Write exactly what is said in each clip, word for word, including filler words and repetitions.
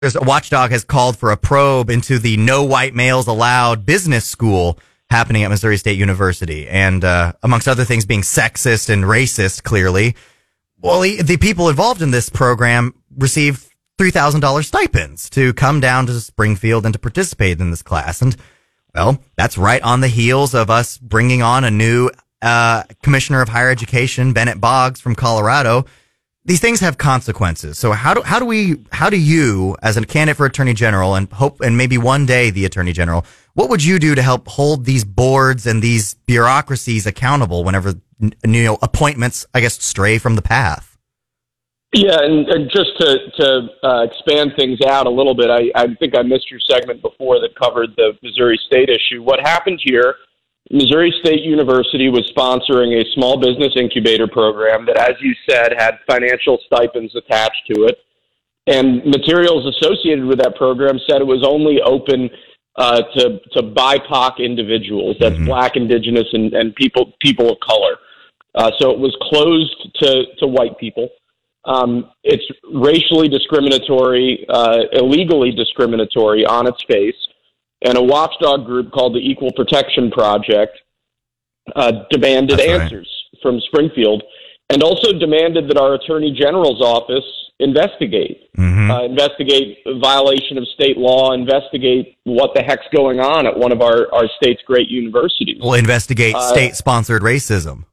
There's a watchdog has called for a probe into the no white males allowed business school happening at Missouri State University. And uh, amongst other things being sexist and racist, clearly, well, the, the people involved in this program receive three thousand dollars stipends to come down to Springfield and to participate in this class. And, well, that's right on the heels of us bringing on a new uh, Commissioner of Higher Education, Bennett Boggs from Colorado. These things have consequences. So how do how do we how do you, as a candidate for Attorney General, and hope and maybe one day the Attorney General, what would you do to help hold these boards and these bureaucracies accountable whenever, you know, appointments, I guess, stray from the path? Yeah, and, and just to to uh, expand things out a little bit, I, I think I missed your segment before that covered the Missouri State issue. What happened here? Missouri State University was sponsoring a small business incubator program that, as you said, had financial stipends attached to it. And materials associated with that program said it was only open uh, to, to B I P O C individuals. That's mm-hmm. Black, Indigenous, and, and people people of color. Uh, so it was closed to, to white people. Um, it's racially discriminatory, uh, illegally discriminatory on its face. And a watchdog group called the Equal Protection Project uh, demanded That's answers right. from Springfield, and also demanded that our Attorney General's office investigate, mm-hmm. uh, investigate violation of state law, investigate what the heck's going on at one of our, our state's great universities. Well, investigate uh, state-sponsored racism.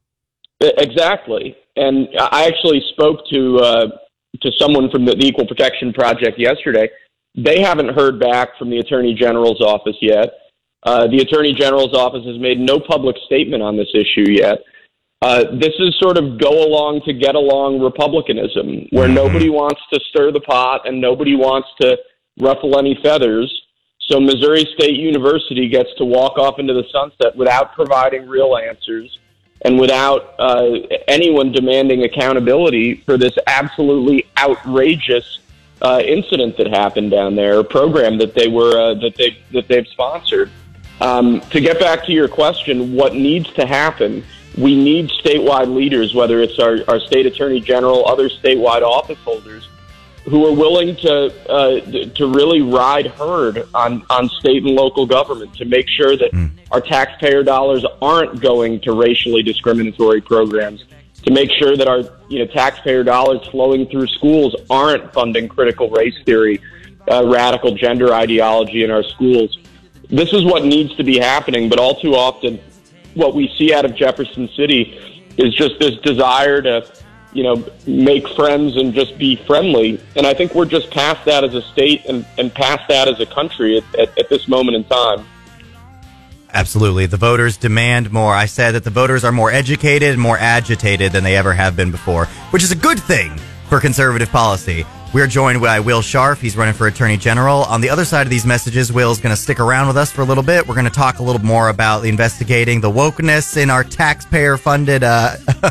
Exactly. And I actually spoke to uh, to someone from the, the Equal Protection Project yesterday. They haven't heard back from the Attorney General's office yet. Uh, the Attorney General's office has made no public statement on this issue yet. Uh, this is sort of go along to get along republicanism, where mm-hmm. nobody wants to stir the pot and nobody wants to ruffle any feathers. So Missouri State University gets to walk off into the sunset without providing real answers and without uh, anyone demanding accountability for this absolutely outrageous Uh, incident that happened down there, a program that they were uh, that they that they've sponsored. Um, to get back to your question, what needs to happen? We need statewide leaders, whether it's our, our state attorney general, other statewide office holders, who are willing to uh, to really ride herd on on state and local government to make sure that mm. our taxpayer dollars aren't going to racially discriminatory programs, to make sure that our you know taxpayer dollars flowing through schools aren't funding critical race theory, uh, radical gender ideology in our schools. This is what needs to be happening, but all too often what we see out of Jefferson City is just this desire to you know make friends and just be friendly. And I think we're just past that as a state and, and past that as a country at, at, at this moment in time. Absolutely. The voters demand more. I said that the voters are more educated and more agitated than they ever have been before, which is a good thing for conservative policy. We're joined by Will Scharf. He's running for Attorney General. On the other side of these messages, Will's going to stick around with us for a little bit. We're going to talk a little more about investigating the wokeness in our taxpayer-funded uh